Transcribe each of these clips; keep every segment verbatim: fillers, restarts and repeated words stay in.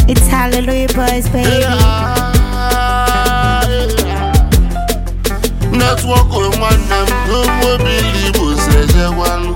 It's Hallelujah Boys, baby. Yeah, yeah. Network with one them, no more believe us, one.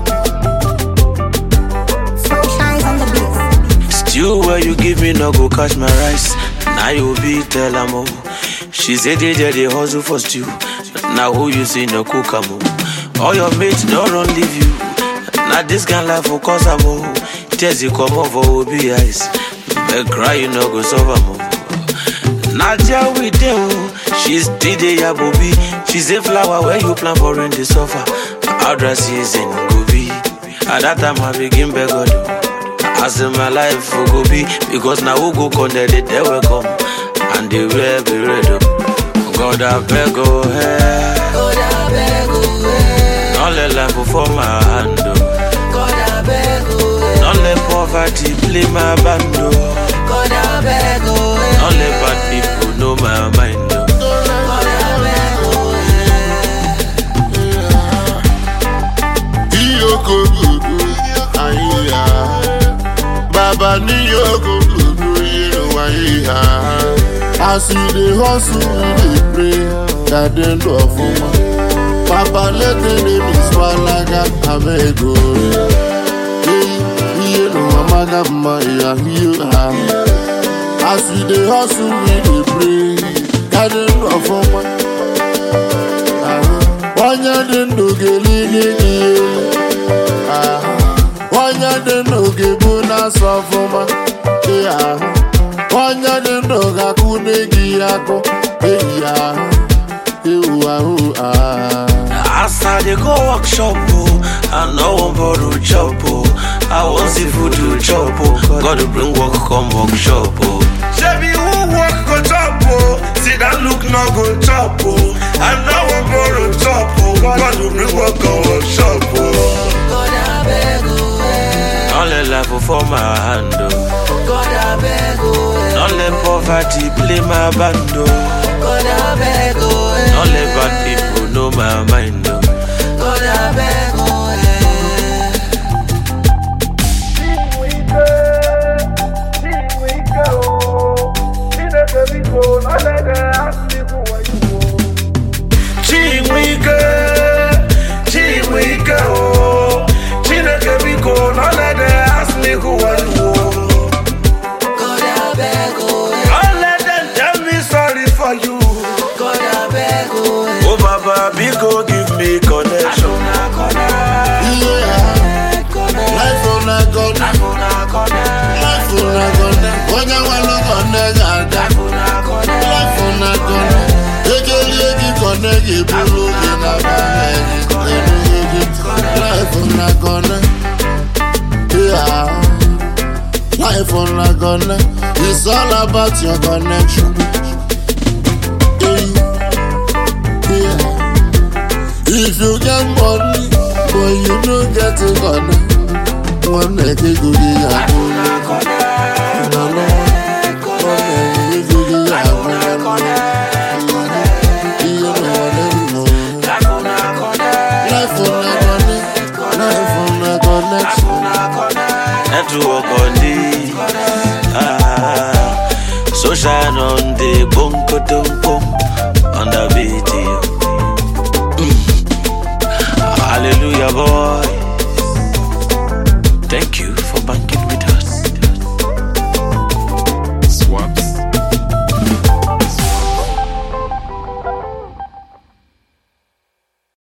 Shines on the beat. Stew where you give me no go catch my rice. Now you be tell am oh. She said they did the hustle for stew. Now who you see no cook am oh. All your mates don't run leave you. Now this kind life for cause am oh. Tears you come over will be ice. But cry you no go solve am oh. Nadia with them oh. She's D J Yabobi. She's a flower where you plant for in the sofa. Our dress is in Gobi. At that time I begin beg God. I say my life for go be because now who go condemn it, they will come and they will be ready. God I beg go ahead. God I beg go ahead. Don't let life for my hand. God I beg go ahead. Don't let poverty play my band. God I beg go ahead. Don't let bad people know my mind. God I beg go ahead. Iyoko gudu, ayiya. Baba ni yoko gudu, yero ayiya. As we dey hustle, we dey pray that dem do for me. Papa let them name is Walaga Amego. Hey, yero mamaga ma ya hiya. As we dey hustle, we dey pray that dem do for me. Wanya dem do gelini giye. Wanya dem do gebuna sofuma. Yeah. Wanya dem do gakune giyako. Yeah. As I dey go workshop oh, I no one borrow chop oh. I want see food to chop oh. God to bring work come workshop oh. Shebi who work go chop oh. See that look no go chop oh. I no one borrow chop oh. God to bring work come workshop oh. God I beg go ahead. Don't let life for my hand oh. God I beg go ahead. Don't let poverty play my band oh. God I beg go ahead. Don't let bad people know my mind oh. God I beg go Chinwike, Chinwike oh. Chineke biko, no let them ask me who I am. God I beg go ahead. Don't let them tell me sorry for you. God I beg go ahead. Oh Baba, biko give me connection. Life on a gun, life on a gun. When you want to connect, life on a gun. Ejeli egi connect, you blue in a bag. Life on a gun, yeah. Life on a gun, it's all about your connection. Yeah. If you get money, but you don't get it gun. One leg go to ya. No, no. One leg go to ya. You know what I know. Life on a connect. Life on a connection. Network on the ah, so shine on the bunko dumpo on the video. Mm. Hallelujah, boy. Thank you.